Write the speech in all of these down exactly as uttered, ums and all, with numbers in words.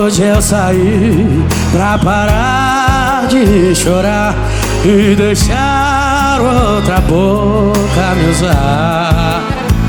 Hoje eu saí pra parar de chorar e deixar outra boca me usar.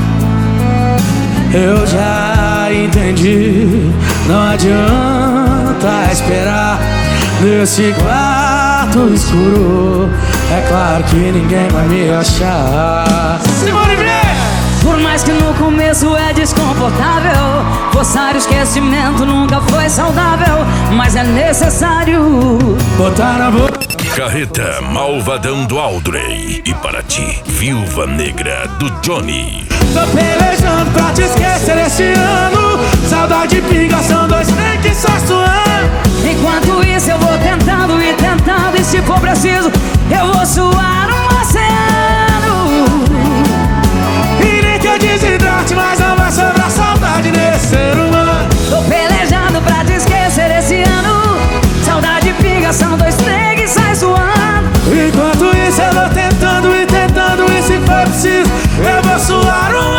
Eu já entendi, não adianta esperar nesse quarto escuro. É claro que ninguém vai me achar. Simone Vieira! Por mais que no começo é desconfortável, forçar o esquecimento nunca foi saudável, mas é necessário botar na boca. Carreta Malvadão do Aldrey. E para ti, Viúva Negra do Johnny. Tô pelejando pra te esquecer esse ano. Saudade pinga, são dois trem que só suando. Enquanto isso eu vou tentando e tentando, e se for preciso eu vou suar um oceano. E nem que eu desidrate, mas não vai sobrar saudade nesse ser humano. Tô pelejando pra te esquecer esse ano. Saudade pinga, são dois trem que sai suando. Enquanto isso eu vou tentando e tentando, e se for preciso eu vou suar um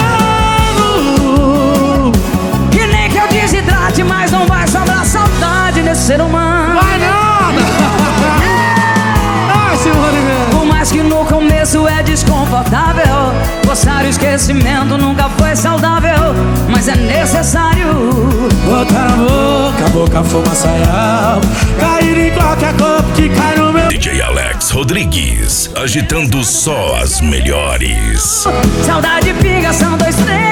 oceano. E nem que eu desidrate, mas não vai sobrar saudade nesse ser humano. Vai nada! Ai, Simone Vieira! Por mais que no começo é desconfortável, forçar o esquecimento nunca foi saudável, mas é necessário botar na boca, a boca fumaça e alma, cair em qualquer corpo que cai no meu. D J Alex Rodrigues, agitando só as melhores. Saudade pinga, são dois três